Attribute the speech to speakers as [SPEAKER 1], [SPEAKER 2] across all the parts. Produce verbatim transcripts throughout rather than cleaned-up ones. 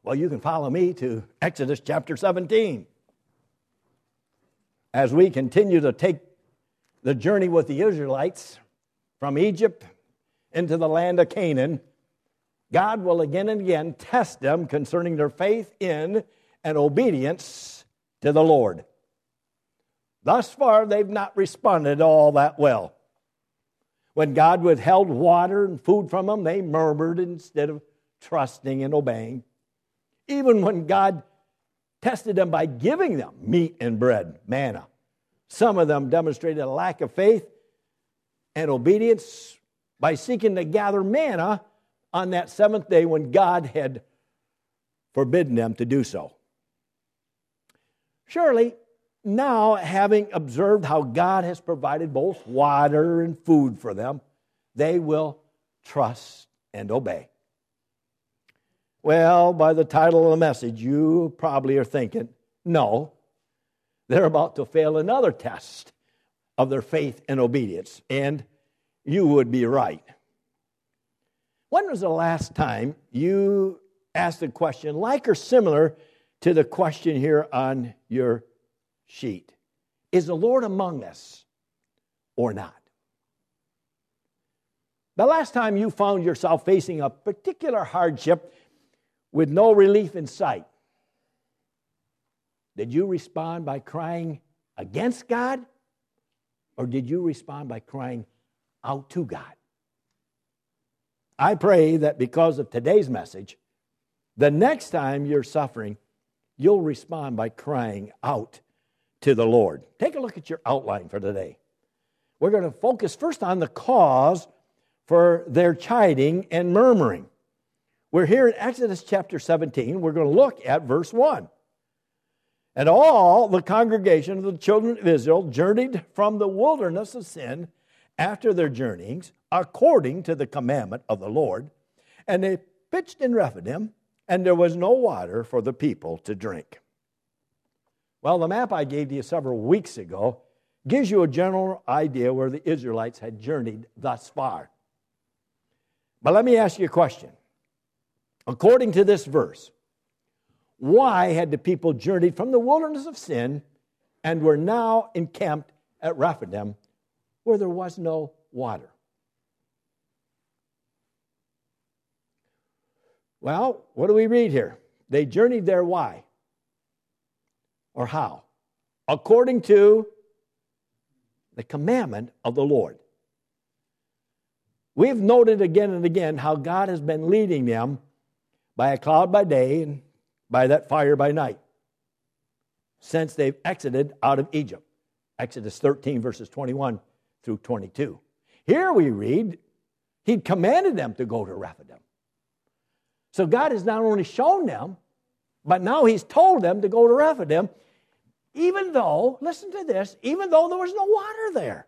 [SPEAKER 1] Well, you can follow me to Exodus chapter seventeen. As we continue to take the journey with the Israelites from Egypt into the land of Canaan, God will again and again test them concerning their faith in and obedience to the Lord. Thus far, they've not responded all that well. When God withheld water and food from them, they murmured instead of trusting and obeying. Even when God tested them by giving them meat and bread, manna, some of them demonstrated a lack of faith and obedience by seeking to gather manna on that seventh day when God had forbidden them to do so. Surely, now having observed how God has provided both water and food for them, they will trust and obey. Well, by the title of the message, you probably are thinking, no, they're about to fail another test of their faith and obedience, and you would be right. When was the last time you asked a question like or similar to the question here on your sheet? Is the Lord among us or not? The last time you found yourself facing a particular hardship with no relief in sight, did you respond by crying against God, or did you respond by crying out to God? I pray that because of today's message, the next time you're suffering, you'll respond by crying out to the Lord. Take a look at your outline for today. We're going to focus first on the cause for their chiding and murmuring. We're here in Exodus chapter seventeen. We're going to look at verse one. And all the congregation of the children of Israel journeyed from the wilderness of sin after their journeyings, according to the commandment of the Lord. And they pitched in Rephidim, and there was no water for the people to drink. Well, the map I gave to you several weeks ago gives you a general idea where the Israelites had journeyed thus far. But let me ask you a question. According to this verse, why had the people journeyed from the wilderness of sin and were now encamped at Rephidim where there was no water? Well, what do we read here? They journeyed there, why? Or how? According to the commandment of the Lord. We've noted again and again how God has been leading them by a cloud by day and by that fire by night since they've exited out of Egypt. Exodus thirteen, verses twenty-one through twenty-two. Here we read, He'd commanded them to go to Rephidim. So God has not only shown them, but now He's told them to go to Rephidim, even though, listen to this, even though there was no water there.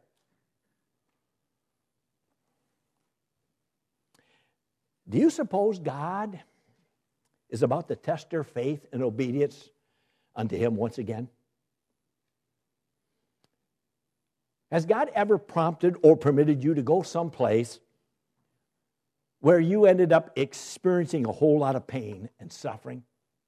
[SPEAKER 1] Do you suppose God is about to test their faith and obedience unto Him once again? Has God ever prompted or permitted you to go someplace where you ended up experiencing a whole lot of pain and suffering?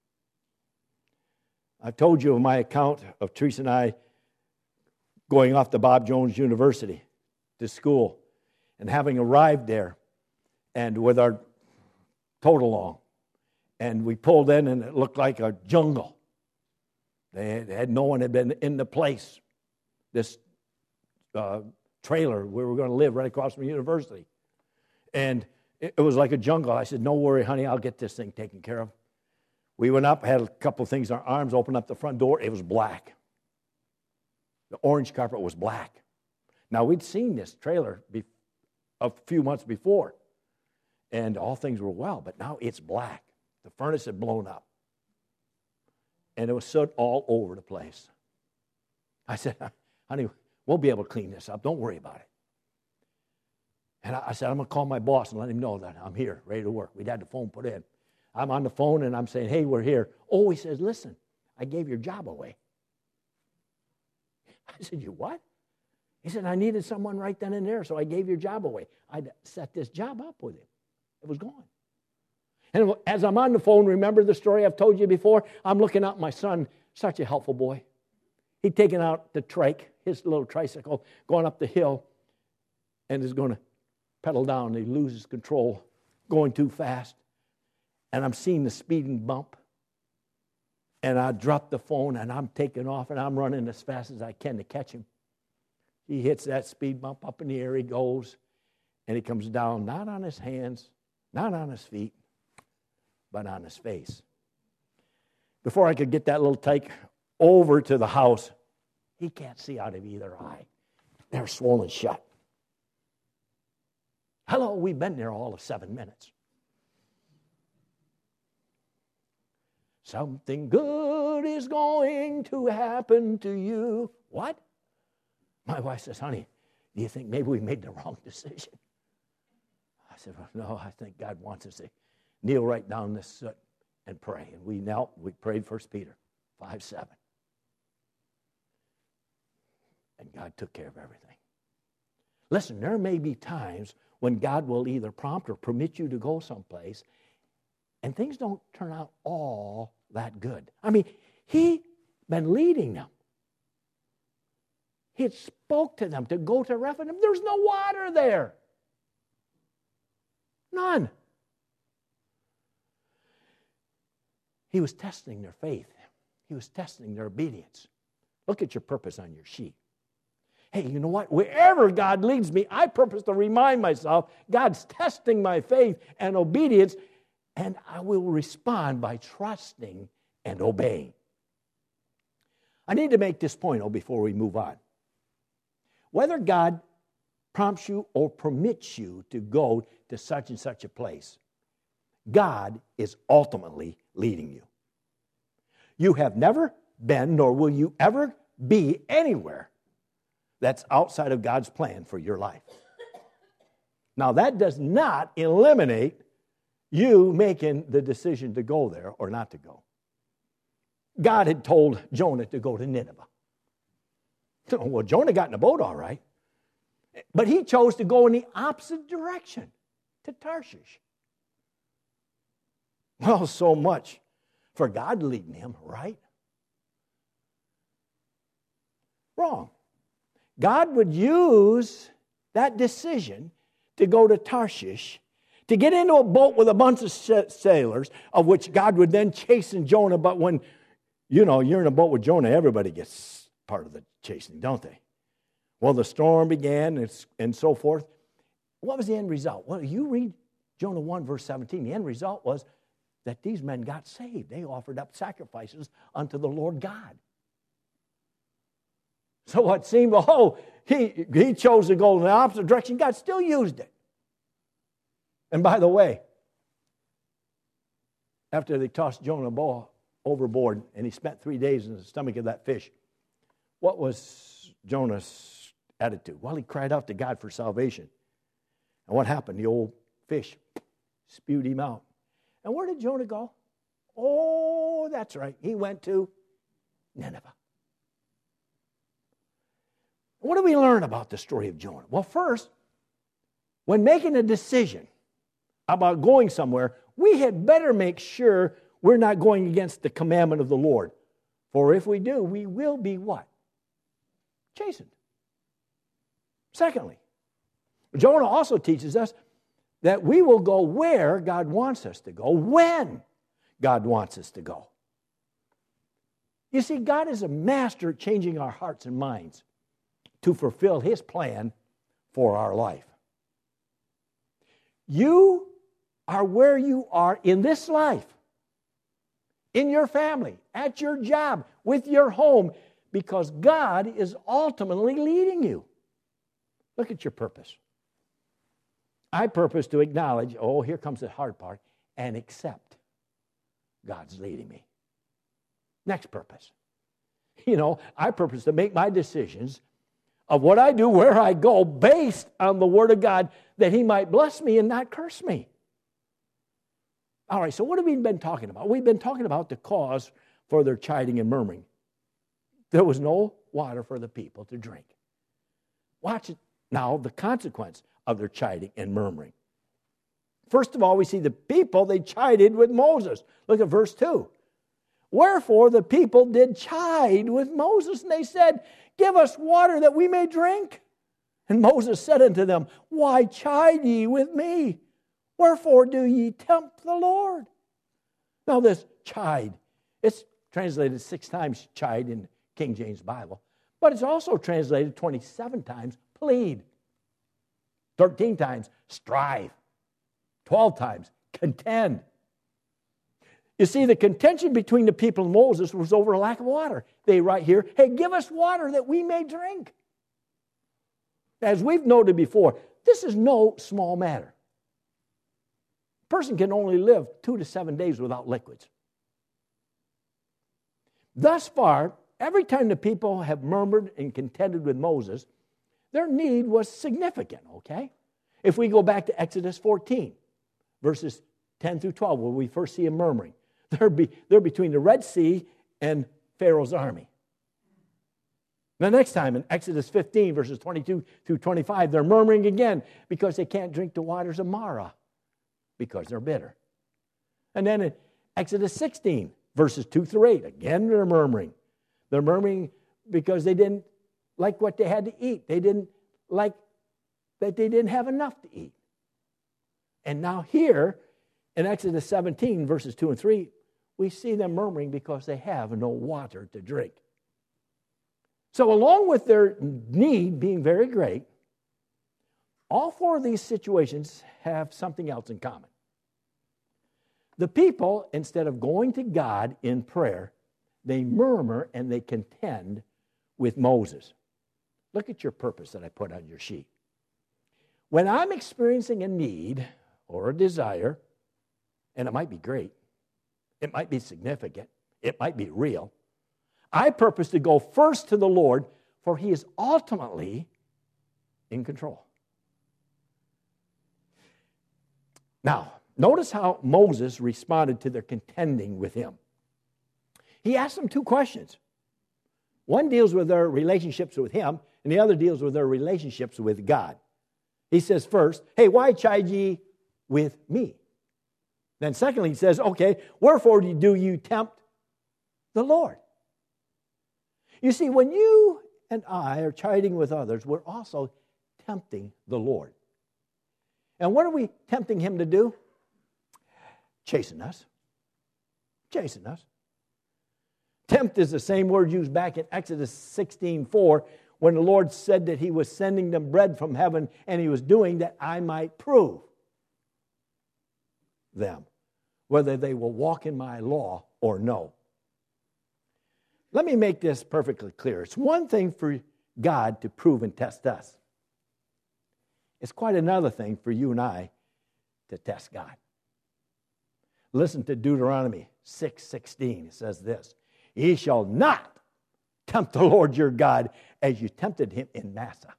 [SPEAKER 1] I've told you of my account of Teresa and I going off to Bob Jones University to school and having arrived there and with our total along. And we pulled in and it looked like a jungle. They had, had no one had been in the place, this uh, trailer where we were going to live right across from the university. And it, it was like a jungle. I said, no worry, honey, I'll get this thing taken care of. We went up, had a couple of things in our arms, opened up the front door. It was black. The orange carpet was black. Now, we'd seen this trailer be, a few months before, and all things were well, but now it's black. The furnace had blown up, and it was soot all over the place. I said, honey, we'll be able to clean this up. Don't worry about it. And I said, I'm going to call my boss and let him know that I'm here, ready to work. We'd had the phone put in. I'm on the phone, and I'm saying, hey, we're here. Oh, he says, listen, I gave your job away. I said, you what? He said, I needed someone right then and there, so I gave your job away. I'd set this job up with him. It was gone. And as I'm on the phone, remember the story I've told you before? I'm looking out my son, such a helpful boy. He'd taken out the trike, his little tricycle, going up the hill, and is going to pedal down. He loses control, going too fast. And I'm seeing the speeding bump. And I drop the phone, and I'm taking off, and I'm running as fast as I can to catch him. He hits that speed bump, up in the air he goes, and he comes down, not on his hands, not on his feet, but on his face. Before I could get that little tyke over to the house, he can't see out of either eye. They're swollen shut. Hello, we've been there all of seven minutes. Something good is going to happen to you. What? My wife says, honey, do you think maybe we made the wrong decision? I said, well, no, I think God wants us to kneel right down this soot and pray. And we knelt, we prayed First Peter five seven. And God took care of everything. Listen, there may be times when God will either prompt or permit you to go someplace, and things don't turn out all that good. I mean, He'd been leading them. He had spoke to them to go to Rephidim. There's no water there. None. He was testing their faith. He was testing their obedience. Look at your purpose on your sheet. Hey, you know what? Wherever God leads me, I purpose to remind myself God's testing my faith and obedience, and I will respond by trusting and obeying. I need to make this point oh, before we move on. Whether God prompts you or permits you to go to such and such a place, God is ultimately leading you. You have never been, nor will you ever be anywhere that's outside of God's plan for your life. Now, that does not eliminate you making the decision to go there or not to go. God had told Jonah to go to Nineveh. Well, Jonah got in a boat all right, but he chose to go in the opposite direction, to Tarshish. Well, so much for God leading him, right? Wrong. God would use that decision to go to Tarshish, to get into a boat with a bunch of sailors, of which God would then chasten Jonah. But when, you know, you're in a boat with Jonah, everybody gets part of the chastening, don't they? Well, the storm began and, and so forth. What was the end result? Well, you read Jonah one, verse seventeen. The end result was that these men got saved. They offered up sacrifices unto the Lord God. So what seemed, oh, he, he chose to go in the opposite direction. God still used it. And by the way, after they tossed Jonah overboard and he spent three days in the stomach of that fish, what was Jonah's attitude? Well, he cried out to God for salvation. And what happened? The old fish spewed him out. And where did Jonah go? Oh, that's right. He went to Nineveh. What do we learn about the story of Jonah? Well, first, when making a decision about going somewhere, we had better make sure we're not going against the commandment of the Lord. For if we do, we will be what? Chastened. Secondly, Jonah also teaches us that we will go where God wants us to go, when God wants us to go. You see, God is a master at changing our hearts and minds to fulfill His plan for our life. You are where you are in this life, in your family, at your job, with your home, because God is ultimately leading you. Look at your purpose. I purpose to acknowledge, oh, here comes the hard part, and accept God's leading me. Next purpose. You know, I purpose to make my decisions of what I do, where I go, based on the Word of God, that He might bless me and not curse me. All right, so what have we been talking about? We've been talking about the cause for their chiding and murmuring. There was no water for the people to drink. Watch it now, the consequence of their chiding and murmuring. First of all, we see the people, they chided with Moses. Look at verse two. Wherefore the people did chide with Moses, and they said, give us water that we may drink. And Moses said unto them, why chide ye with me? Wherefore do ye tempt the Lord? Now this chide, it's translated six times chide in King James Bible, but it's also translated twenty-seven times plead, thirteen times strive, twelve times contend. You see, the contention between the people and Moses was over a lack of water. They write here, hey, give us water that we may drink. As we've noted before, this is no small matter. A person can only live two to seven days without liquids. Thus far, every time the people have murmured and contended with Moses, their need was significant, okay? If we go back to Exodus fourteen, verses ten through twelve, where we first see them murmuring, they're, be, they're between the Red Sea and Pharaoh's army. The next time in Exodus fifteen, verses twenty-two through twenty-five, they're murmuring again because they can't drink the waters of Marah because they're bitter. And then in Exodus sixteen, verses two through eight, again they're murmuring. They're murmuring because they didn't like what they had to eat. They didn't like that they didn't have enough to eat. And now here in Exodus seventeen, verses two and three, we see them murmuring because they have no water to drink. So along with their need being very great, all four of these situations have something else in common. The people, instead of going to God in prayer, they murmur and they contend with Moses. Look at your purpose that I put on your sheet. When I'm experiencing a need or a desire, and it might be great, it might be significant, it might be real, I purpose to go first to the Lord, for He is ultimately in control. Now, notice how Moses responded to their contending with him. He asked them two questions. One deals with their relationships with him, and the other deals with their relationships with God. He says first, hey, why chide ye with me? Then secondly, he says, okay, wherefore do you tempt the Lord? You see, when you and I are chiding with others, we're also tempting the Lord. And what are we tempting Him to do? Chasing us. Chasing us. Tempt is the same word used back in Exodus sixteen four, when the Lord said that He was sending them bread from heaven, and He was doing that I might prove them, whether they will walk in my law or no. Let me make this perfectly clear. It's one thing for God to prove and test us. It's quite another thing for you and I to test God. Listen to Deuteronomy six sixteen. It says this, ye shall not tempt the Lord your God as you tempted Him in Massah.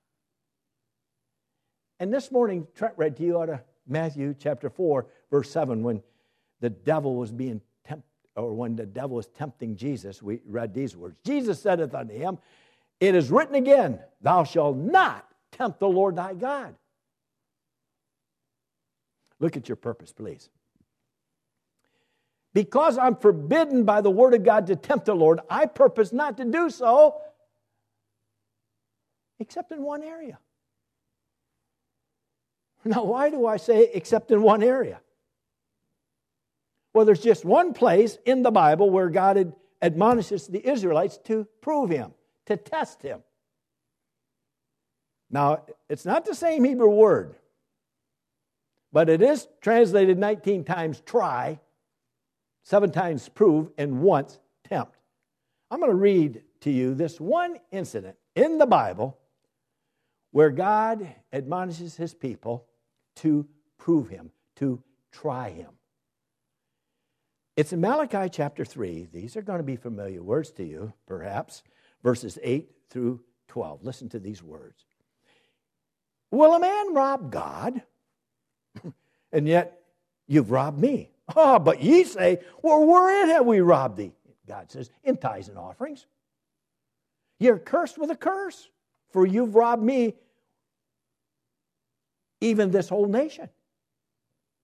[SPEAKER 1] And this morning, Trent read to you out of Matthew chapter four, verse seven, when the devil was being tempted, or when the devil was tempting Jesus, we read these words. Jesus saith unto him, it is written again, thou shalt not tempt the Lord thy God. Look at your purpose, please. Because I'm forbidden by the word of God to tempt the Lord, I purpose not to do so, except in one area. Now, why do I say except in one area? Well, there's just one place in the Bible where God ad- admonishes the Israelites to prove Him, to test Him. Now, it's not the same Hebrew word, but it is translated nineteen times try, seven times prove, and once tempt. I'm going to read to you this one incident in the Bible where God admonishes His people to prove Him, to try Him. It's in Malachi chapter three. These are going to be familiar words to you, perhaps, verses eight through twelve. Listen to these words. Will a man rob God? And yet you've robbed me. Oh, but ye say, well, wherein have we robbed thee? God says, in tithes and offerings. You're cursed with a curse, for you've robbed me, even this whole nation.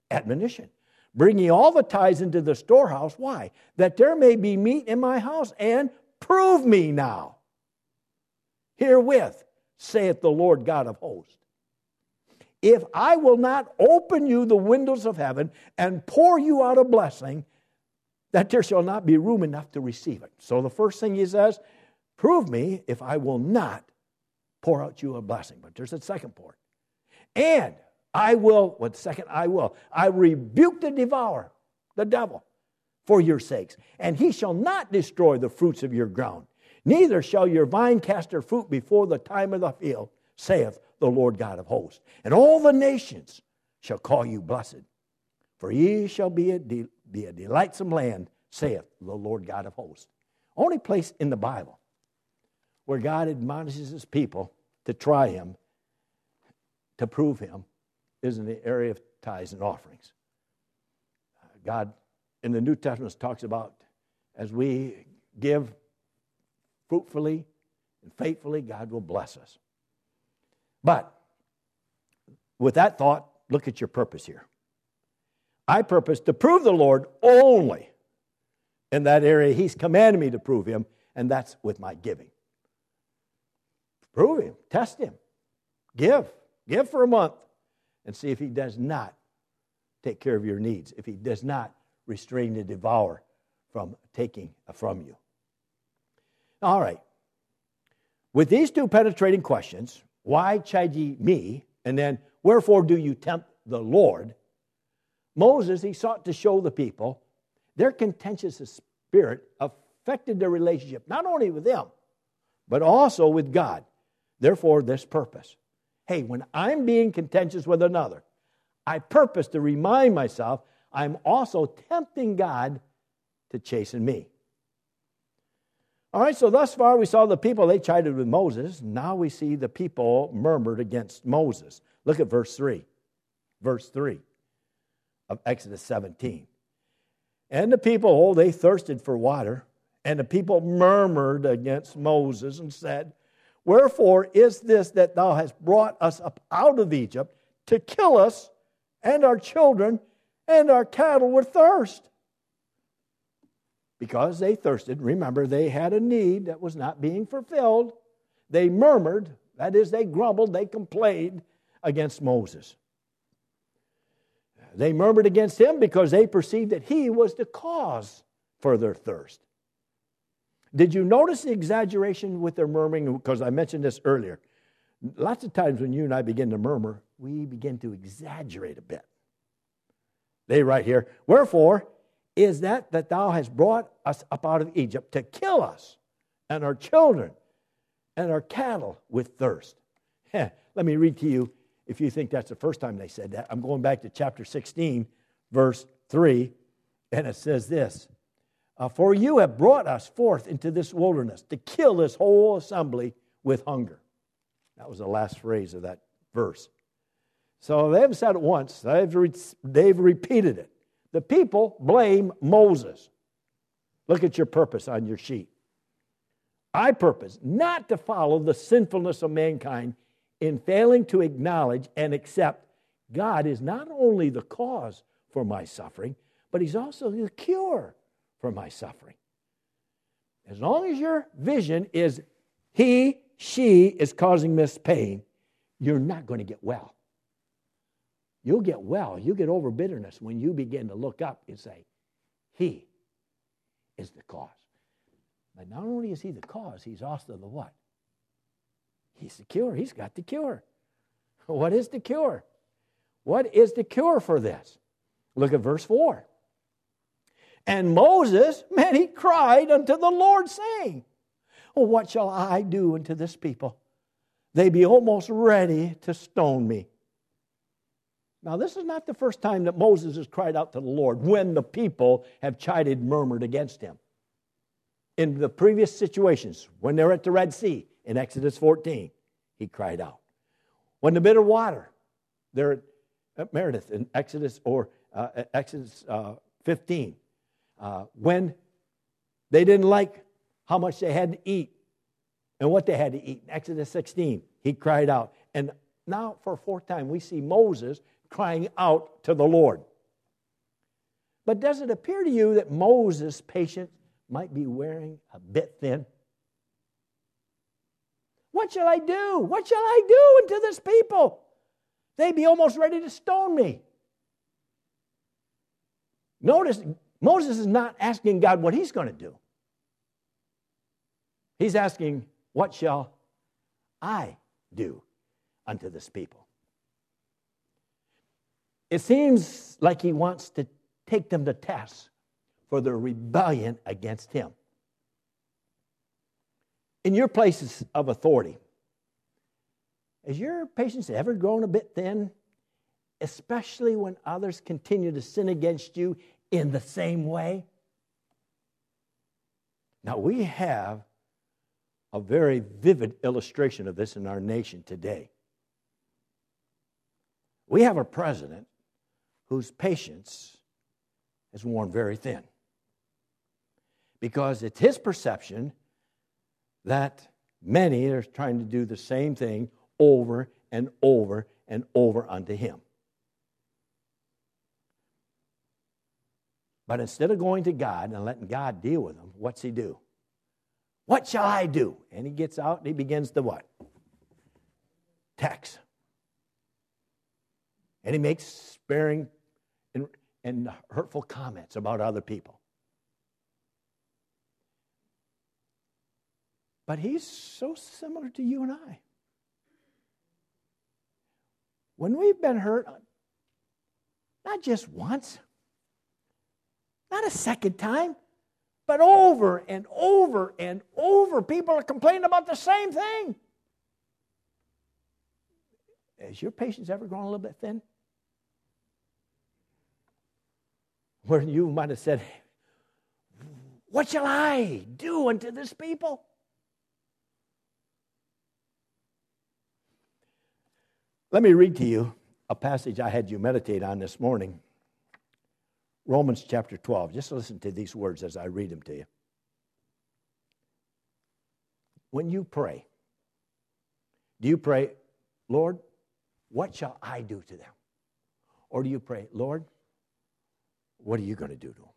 [SPEAKER 1] admonition. Bring ye all the tithes into the storehouse. Why? That there may be meat in my house, and prove me now. Herewith, saith the Lord God of hosts, if I will not open you the windows of heaven and pour you out a blessing, that there shall not be room enough to receive it. So the first thing he says, prove me if I will not pour out you a blessing. But there's a second part. And I will, what second I will, I rebuke the devourer, the devil, for your sakes. And he shall not destroy the fruits of your ground. Neither shall your vine cast her fruit before the time of the field, saith the Lord God of hosts. And all the nations shall call you blessed. For ye shall be a, de- be a delightsome land, saith the Lord God of hosts. Only place in the Bible where God admonishes his people to try him, to prove him, is in the area of tithes and offerings. God, in the New Testament, talks about as we give fruitfully and faithfully, God will bless us. But with that thought, look at your purpose here. I purpose to prove the Lord only in that area he's commanded me to prove him, and that's with my giving. Prove him, test him, give, give for a month, and see if he does not take care of your needs, if he does not restrain the devourer from taking from you. All right. With these two penetrating questions, why chide ye me? And then, wherefore do you tempt the Lord? Moses, he sought to show the people their contentious spirit affected their relationship, not only with them, but also with God. Therefore, this purpose. Hey, when I'm being contentious with another, I purpose to remind myself I'm also tempting God to chasten me. All right, so thus far we saw the people, they chided with Moses. Now we see the people murmured against Moses. Look at verse three. Verse three of Exodus seventeen. And the people, oh, they thirsted for water. And the people murmured against Moses and said, wherefore is this that thou hast brought us up out of Egypt to kill us and our children and our cattle with thirst? Because they thirsted. Remember, they had a need that was not being fulfilled. They murmured, that is, they grumbled, they complained against Moses. They murmured against him because they perceived that he was the cause for their thirst. Did you notice the exaggeration with their murmuring? Because I mentioned this earlier. Lots of times when you and I begin to murmur, we begin to exaggerate a bit. They write here, wherefore is that that thou hast brought us up out of Egypt to kill us and our children and our cattle with thirst. Let me read to you, if you think that's the first time they said that. I'm going back to chapter sixteen, verse three, and it says this. Uh, For you have brought us forth into this wilderness to kill this whole assembly with hunger. That was the last phrase of that verse. So they haven't said it once. They've, re- they've repeated it. The people blame Moses. Look at your purpose on your sheet. I purpose not to follow the sinfulness of mankind in failing to acknowledge and accept God is not only the cause for my suffering, but he's also the cure for my suffering. As long as your vision is he, she is causing this pain, you're not going to get well. You'll get well, you'll get over bitterness when you begin to look up and say, he is the cause. But not only is he the cause, he's also the what? He's the cure. He's got the cure. What is the cure? What is the cure for this? Look at verse four. And Moses, man, he cried unto the Lord, saying, oh, what shall I do unto this people? They be almost ready to stone me. Now, this is not the first time that Moses has cried out to the Lord when the people have chided, murmured against him. In the previous situations, when they're at the Red Sea in Exodus fourteen, he cried out. When the bitter water, they're at Meredith in Exodus or uh, Exodus uh, fifteen, uh, when they didn't like how much they had to eat and what they had to eat. In Exodus sixteen, he cried out. And now for a fourth time, we see Moses crying out to the Lord. But does it appear to you that Moses' patience might be wearing a bit thin? What shall I do? What shall I do unto this people? They be almost ready to stone me. Notice, Moses is not asking God what he's going to do. He's asking, what shall I do unto this people? It seems like he wants to take them to task for their rebellion against him. In your places of authority, has your patience ever grown a bit thin, especially when others continue to sin against you in the same way? Now, we have a very vivid illustration of this in our nation today. We have a president whose patience is worn very thin, because it's his perception that many are trying to do the same thing over and over and over unto him. But instead of going to God and letting God deal with them, what's he do? What shall I do? And he gets out and he begins to what? Text. And he makes sparing and, and hurtful comments about other people. But he's so similar to you and I. When we've been hurt, not just once, not a second time, but over and over and over, people are complaining about the same thing. Has your patience ever grown a little bit thin? Where you might have said, what shall I do unto this people? Let me read to you a passage I had you meditate on this morning. Romans chapter twelve. Just listen to these words as I read them to you. When you pray, do you pray, Lord, what shall I do to them? Or do you pray, Lord, what are you going to do to them?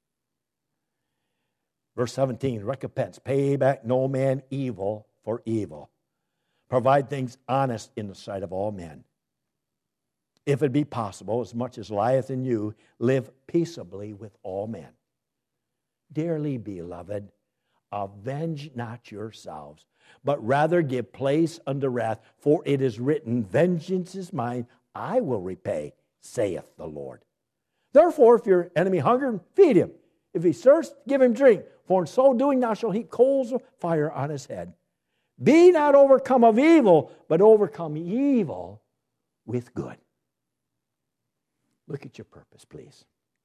[SPEAKER 1] Verse seventeen, recompense, pay back no man evil for evil. Provide things honest in the sight of all men. If it be possible, as much as lieth in you, live peaceably with all men. Dearly beloved, avenge not yourselves, but rather give place unto wrath, for it is written, vengeance is mine, I will repay, saith the Lord. Therefore, if your enemy hunger, feed him. If he thirst, give him drink, for in so doing thou shalt heap coals of fire on his head. Be not overcome of evil, but overcome evil with good. Look at your purpose, please.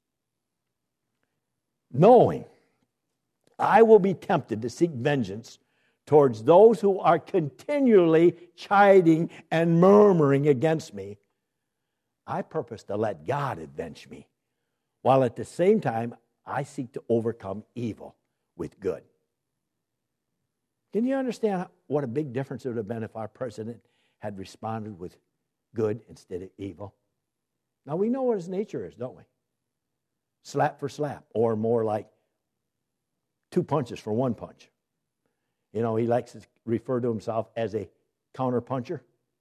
[SPEAKER 1] Knowing I will be tempted to seek vengeance towards those who are continually chiding and murmuring against me, I purpose to let God avenge me, while at the same time I seek to overcome evil with good. Can you understand what a big difference it would have been if our president had responded with good instead of evil? Now, we know what his nature is, don't we? Slap for slap, or more like two punches for one punch. You know, he likes to refer to himself as a counter puncher.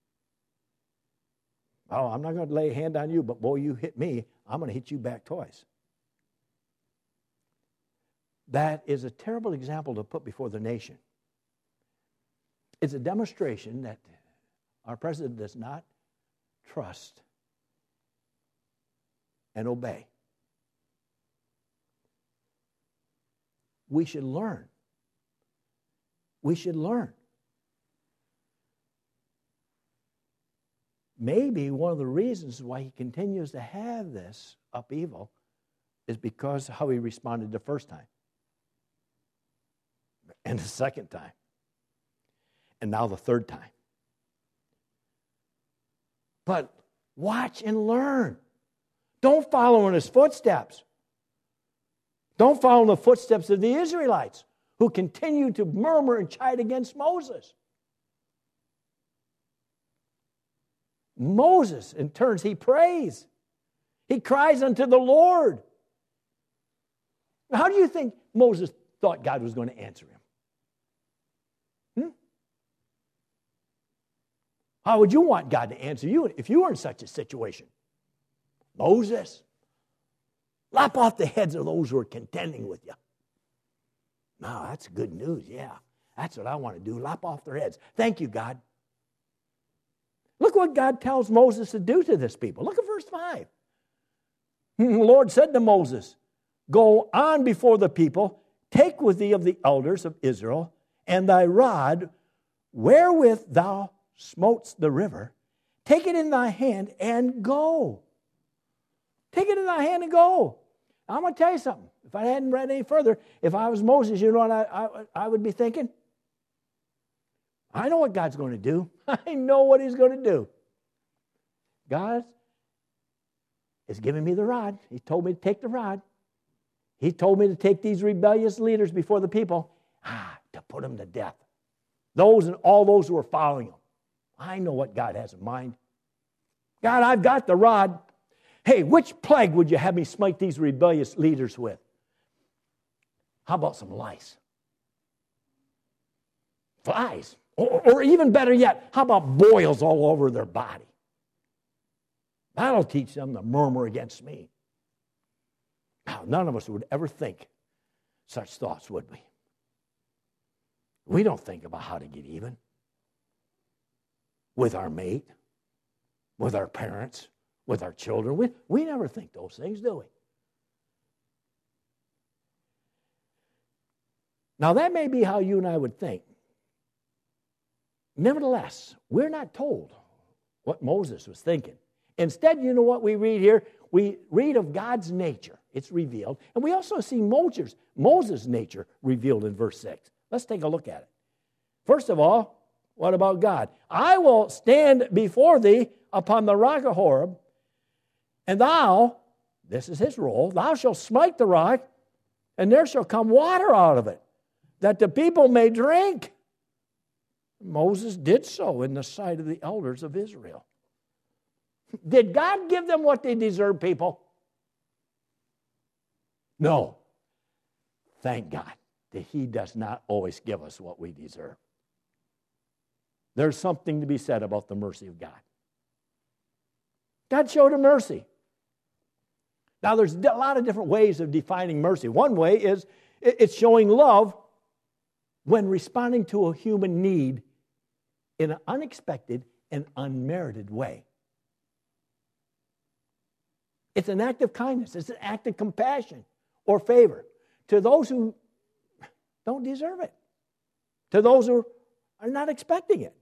[SPEAKER 1] Oh, I'm not going to lay a hand on you, but boy, you hit me, I'm going to hit you back twice. That is a terrible example to put before the nation. It's a demonstration that our president does not trust and obey. We should learn. We should learn. Maybe one of the reasons why he continues to have this upheaval is because of how he responded the first time, and the second time, and now the third time. But watch and learn. Don't follow in his footsteps. Don't follow in the footsteps of the Israelites who continued to murmur and chide against Moses. Moses, in turns, he prays. He cries unto the Lord. How do you think Moses thought God was going to answer him? Hmm? How would you want God to answer you if you were in such a situation? Moses, lop off the heads of those who are contending with you. No, that's good news, yeah. That's what I want to do, lop off their heads. Thank you, God. Look what God tells Moses to do to this people. Look at verse five. The Lord said to Moses, go on before the people, take with thee of the elders of Israel, and thy rod, wherewith thou smotest the river, take it in thy hand and go. Take it in thy hand and go. I'm going to tell you something. If I hadn't read any further, if I was Moses, you know what I, I, I would be thinking? I know what God's going to do. I know what he's going to do. God is giving me the rod. He told me to take the rod. He told me to take these rebellious leaders before the people, ah, to put them to death. Those and all those who are following him. I know what God has in mind. God, I've got the rod. Hey, which plague would you have me smite these rebellious leaders with? How about some lice? Flies. Or, or even better yet, how about boils all over their body? That'll teach them to murmur against me. Now, none of us would ever think such thoughts, would we? We don't think about how to get even with our mate, with our parents, with our children. We, we never think those things, do we? Now, that may be how you and I would think. Nevertheless, we're not told what Moses was thinking. Instead, you know what we read here? We read of God's nature. It's revealed. And we also see Moses, Moses' nature revealed in verse six. Let's take a look at it. First of all, what about God? I will stand before thee upon the rock of Horeb, and thou, this is his role, thou shalt smite the rock, and there shall come water out of it, that the people may drink. Moses did so in the sight of the elders of Israel. Did God give them what they deserved, people? No. Thank God that he does not always give us what we deserve. There's something to be said about the mercy of God. God showed a mercy. Now, there's a lot of different ways of defining mercy. One way is it's showing love when responding to a human need in an unexpected and unmerited way. It's an act of kindness. It's an act of compassion or favor to those who don't deserve it, to those who are not expecting it.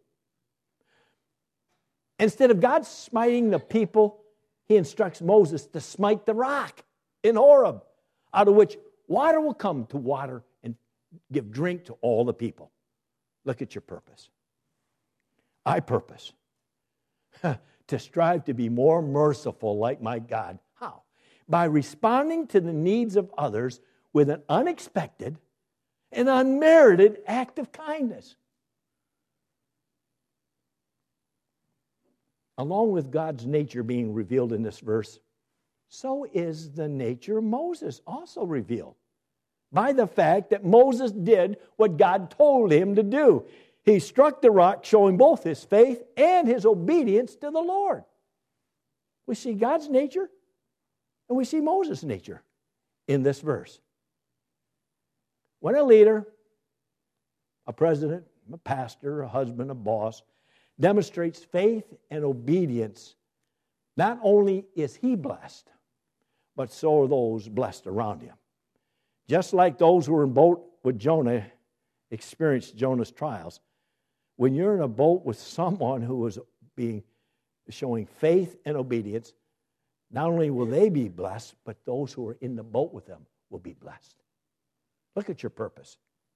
[SPEAKER 1] Instead of God smiting the people, he instructs Moses to smite the rock in Horeb, out of which water will come to water and give drink to all the people. Look at your purpose. I purpose to strive to be more merciful like my God. How? By responding to the needs of others with an unexpected and unmerited act of kindness. Along with God's nature being revealed in this verse, so is the nature of Moses also revealed by the fact that Moses did what God told him to do. He struck the rock, showing both his faith and his obedience to the Lord. We see God's nature and we see Moses' nature in this verse. When a leader, a president, a pastor, a husband, a boss, demonstrates faith and obedience, not only is he blessed, but so are those blessed around him. Just like those who were in boat with Jonah experienced Jonah's trials, when you're in a boat with someone who is being showing faith and obedience, not only will they be blessed, but those who are in the boat with them will be blessed. Look at your purpose.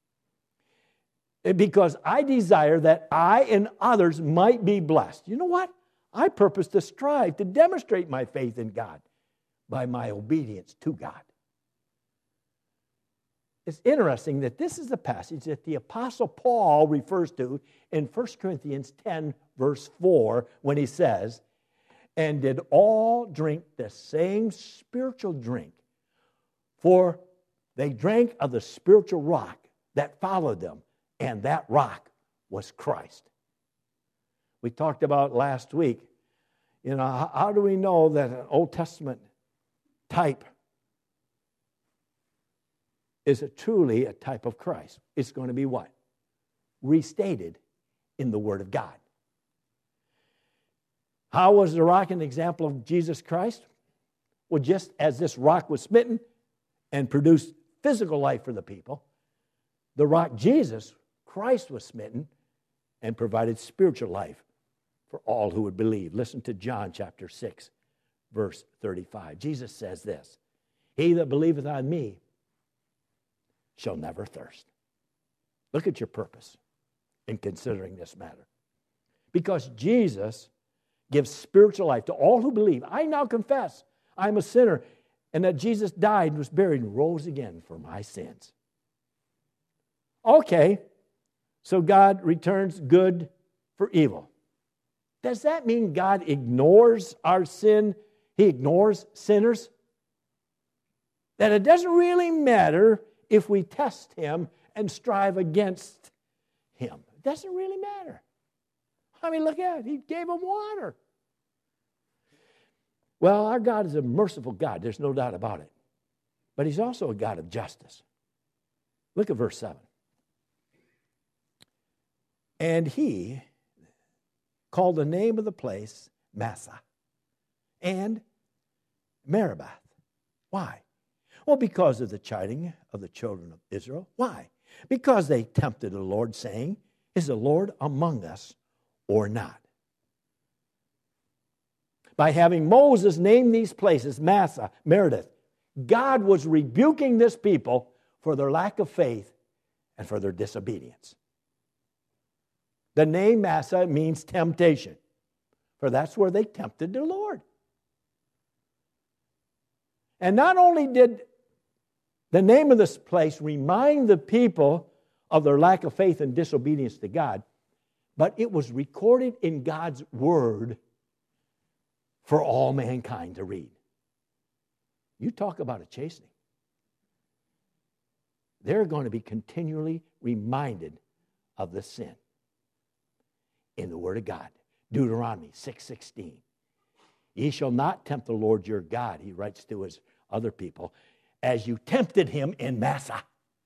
[SPEAKER 1] Because I desire that I and others might be blessed. You know what? I purpose to strive to demonstrate my faith in God by my obedience to God. It's interesting that this is the passage that the Apostle Paul refers to in First Corinthians ten, verse four, when he says, and did all drink the same spiritual drink, for They drank of the spiritual rock that followed them, and that rock was Christ. We talked about last week, you know, how, how do we know that an Old Testament type is a truly a type of Christ? It's going to be what? Restated in the Word of God. How was the rock an example of Jesus Christ? Well, just as this rock was smitten and produced physical life for the people, the rock Jesus, Christ, was smitten and provided spiritual life for all who would believe. Listen to John chapter six, verse thirty-five. Jesus says this, "He that believeth on me shall never thirst." Look at your purpose in considering this matter. Because Jesus gives spiritual life to all who believe. I now confess I'm a sinner, and that Jesus died and was buried and rose again for my sins. Okay, so God returns good for evil. Does that mean God ignores our sin? He ignores sinners? That it doesn't really matter if we test Him and strive against Him. It doesn't really matter. I mean, look at it. He gave them water. Well, our God is a merciful God. There's no doubt about it. But He's also a God of justice. Look at verse seven. And He called the name of the place Massah and Meribah. Why? Well, because of the chiding of the children of Israel. Why? Because they tempted the Lord, saying, "Is the Lord among us or not?" By having Moses name these places Massah, Meribah, God was rebuking this people for their lack of faith and for their disobedience. The name Massah means temptation, for that's where they tempted the Lord. And not only did the name of this place remind the people of their lack of faith and disobedience to God, but it was recorded in God's Word for all mankind to read. You talk about a chastening. They're going to be continually reminded of the sin in the Word of God. Deuteronomy six sixteen. Ye shall not tempt the Lord your God, he writes to his other people, as you tempted him in Massah.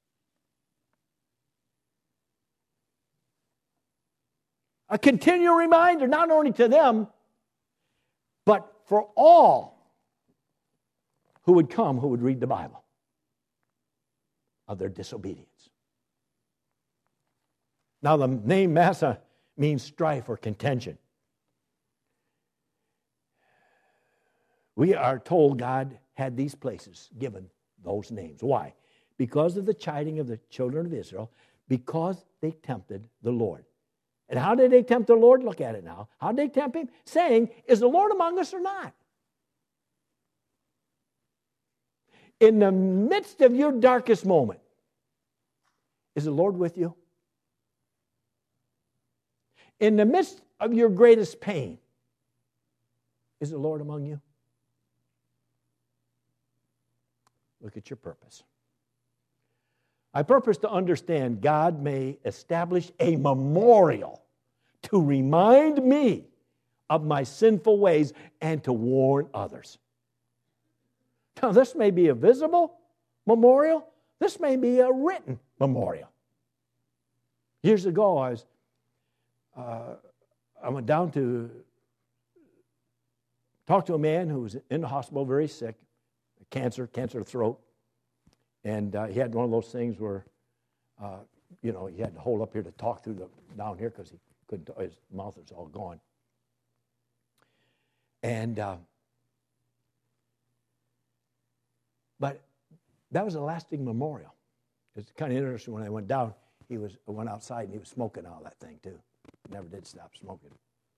[SPEAKER 1] A continual reminder, not only to them, but for all who would come, who would read the Bible, of their disobedience. Now, the name Massah means strife or contention. We are told God had these places given those names. Why? Because of the chiding of the children of Israel, because they tempted the Lord. And how did they tempt the Lord? Look at it now. How did they tempt him? Saying, "Is the Lord among us or not?" In the midst of your darkest moment, is the Lord with you? In the midst of your greatest pain, is the Lord among you? Look at your purpose. I purpose to understand God may establish a memorial to remind me of my sinful ways and to warn others. Now, this may be a visible memorial. This may be a written memorial. Years ago, I was uh, I went down to talk to a man who was in the hospital, very sick, cancer, cancer of the throat. And uh, he had one of those things where, uh, you know, he had to hold up here to talk through the down here because he couldn't, his mouth was all gone. And, uh, but that was a lasting memorial. It's kind of interesting when I went down, he was, I went outside and he was smoking all that thing too. Never did stop smoking.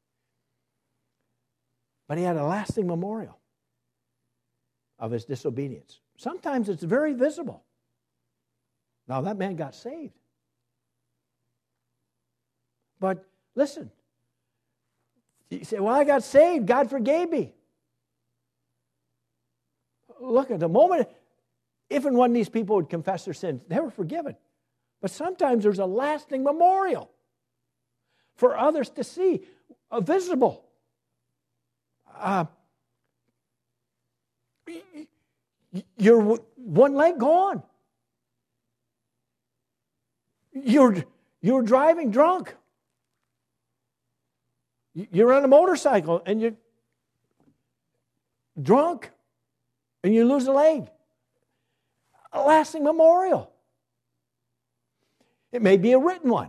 [SPEAKER 1] But he had a lasting memorial of his disobedience. Sometimes it's very visible. Now, that man got saved. But listen, you say, "Well, I got saved. God forgave me." Look, at the moment if and when these people would confess their sins, they were forgiven. But sometimes there's a lasting memorial for others to see, a visible. Uh, you're one leg gone. You're, you're driving drunk. You're on a motorcycle and you're drunk and you lose a leg. A lasting memorial. It may be a written one.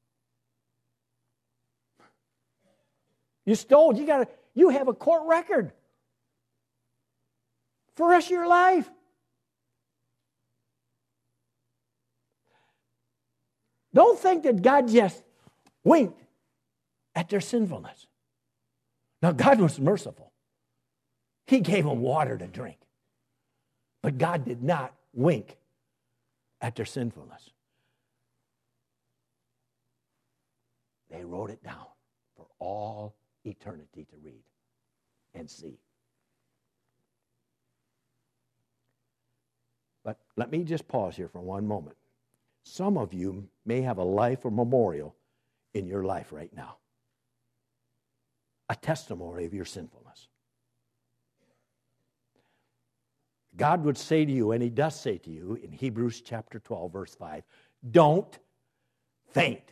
[SPEAKER 1] You stole, you got you have a court record for the rest of your life. Don't think that God just winked at their sinfulness. Now, God was merciful. He gave them water to drink. But God did not wink at their sinfulness. They wrote it down for all eternity to read and see. But let me just pause here for one moment. Some of you may have a life or memorial in your life right now. A testimony of your sinfulness. God would say to you, and He does say to you in Hebrews chapter twelve, verse five, don't faint.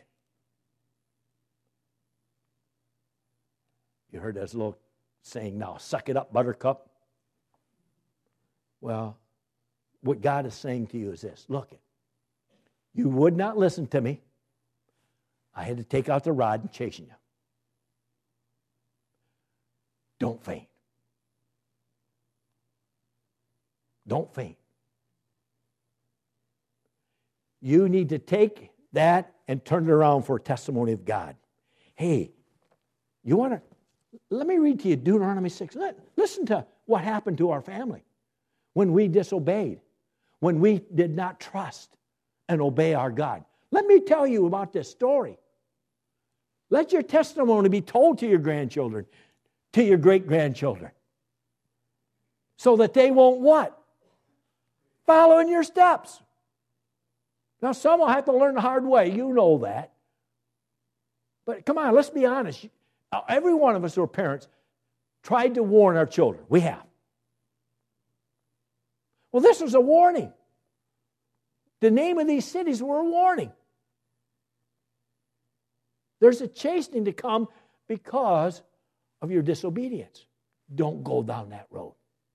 [SPEAKER 1] You heard that little saying now, suck it up, buttercup. Well, what God is saying to you is this. Look, you would not listen to me. I had to take out the rod and chasten you. Don't faint. Don't faint. You need to take that and turn it around for a testimony of God. Hey, you want to, let me read to you Deuteronomy six. Let, listen to what happened to our family when we disobeyed, when we did not trust and obey our God. Let me tell you about this story. Let your testimony be told to your grandchildren, to your great-grandchildren, so that they won't what? Follow in your steps. Now, some will have to learn the hard way. You know that. But come on, let's be honest. Every one of us who are parents tried to warn our children. We have. Well, this was a warning. The name of these cities were a warning. There's a chastening to come because of your disobedience. Don't go down that road.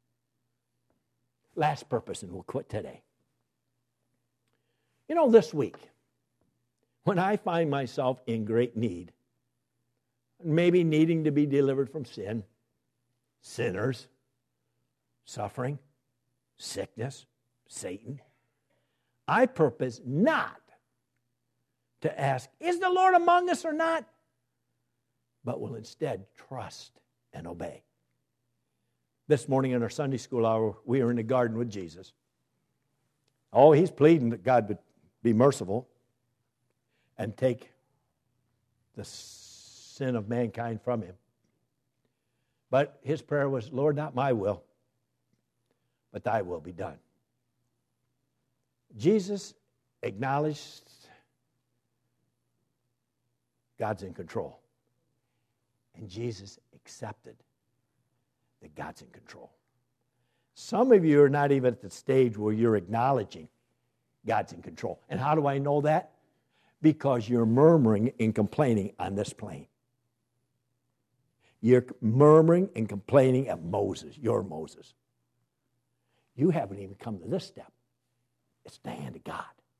[SPEAKER 1] Last purpose, and we'll quit today. You know, this week, when I find myself in great need, maybe needing to be delivered from sin, sinners, suffering, sickness, Satan, I purpose not to ask, is the Lord among us or not? But will instead trust and obey. This morning in our Sunday school hour, we were in the garden with Jesus. Oh, he's pleading that God would be merciful and take the sin of mankind from him. But his prayer was, Lord, not my will, but thy will be done. Jesus acknowledged God's in control. And Jesus accepted that God's in control. Some of you are not even at the stage where you're acknowledging God's in control. And how do I know that? Because you're murmuring and complaining on this plane. You're murmuring and complaining of Moses, your Moses. You haven't even come to this step. It's the hand of God.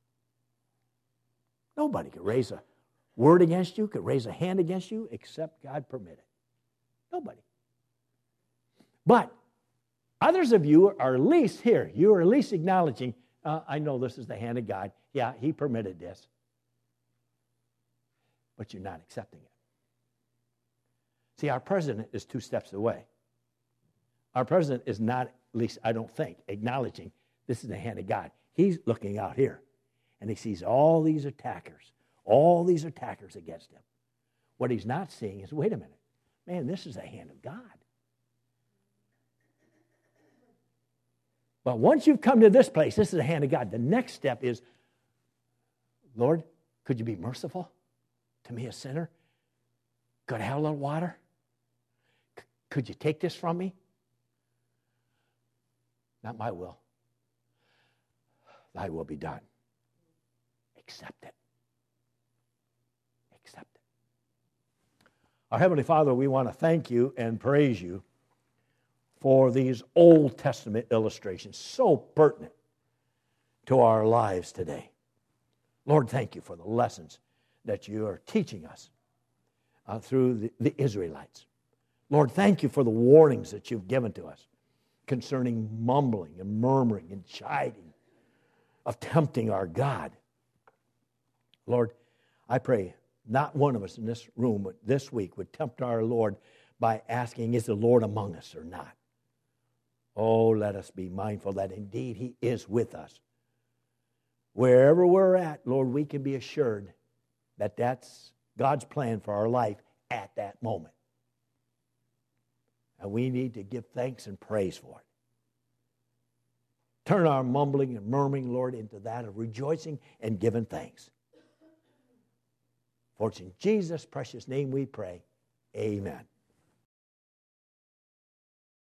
[SPEAKER 1] Nobody could raise a word against you, could raise a hand against you, except God permitted. Nobody. But others of you are at least here. You are at least acknowledging, uh, I know this is the hand of God. Yeah, he permitted this. But you're not accepting it. See, our president is two steps away. Our president is not, at least I don't think, acknowledging this is the hand of God. He's looking out here, and he sees all these attackers, all these attackers against him. What he's not seeing is, wait a minute, man, this is the hand of God. But once you've come to this place, this is the hand of God. The next step is, Lord, could you be merciful to me, a sinner? Could I have a little water? C- could you take this from me? Not my will. Thy will be done. Accept it. Accept it. Our Heavenly Father, we want to thank you and praise you for these Old Testament illustrations, so pertinent to our lives today. Lord, thank you for the lessons that you are teaching us uh, through the, the Israelites. Lord, thank you for the warnings that you've given to us concerning mumbling and murmuring and chiding, of tempting our God. Lord, I pray not one of us in this room this week would tempt our Lord by asking, is the Lord among us or not? Oh, let us be mindful that indeed He is with us. Wherever we're at, Lord, we can be assured that that's God's plan for our life at that moment. And we need to give thanks and praise for it. Turn our mumbling and murmuring, Lord, into that of rejoicing and giving thanks. For it's in Jesus' precious name we pray. Amen.